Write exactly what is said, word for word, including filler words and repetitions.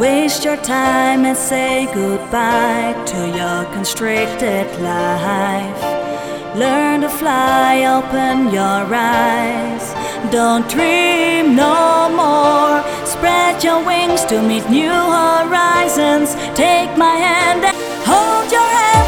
waste your time and say goodbye to your constricted life. Learn to fly, open your eyes. Don't dream no more. Spread your wings to meet new horizons. Take my hand and hold your hand.